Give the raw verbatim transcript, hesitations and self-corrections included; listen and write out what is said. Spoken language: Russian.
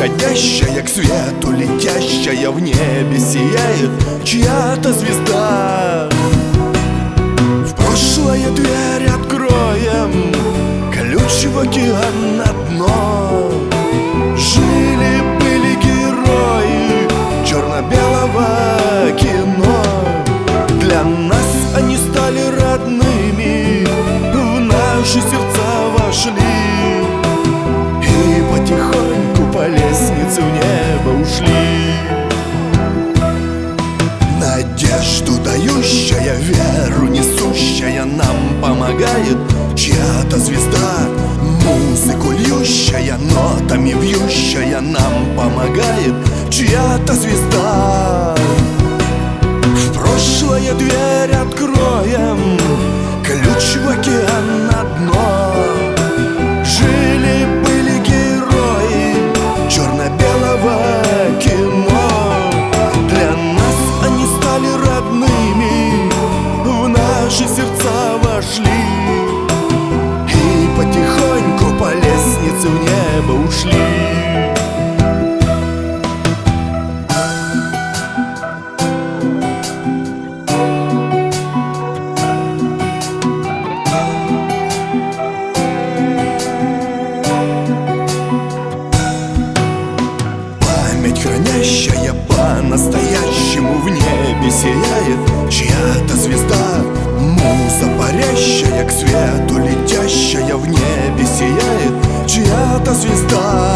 Уходящая к свету, летящая в небе сияет чья-то звезда. В прошлое дверь откроем, ключ в океан на дно. Жили-были герои черно-белого кино. Для нас они стали родными, в наши сердца вошли и потихоньку по лестнице в небо ушли. Надежду дающая, веру несущая нам помогает чья-то звезда. Музыку льющая, нотами вьющая нам помогает чья-то звезда. В прошлое дверь откроем, ключ в океан на дно. Жили-были герои черно-белого кино. Для нас они стали родными, в наши сердца вошли и потихоньку по лестнице в небо ушли. Хранящая по-настоящему в небе сияет чья-то звезда. Муза парящая к свету, летящая в небе сияет чья-то звезда.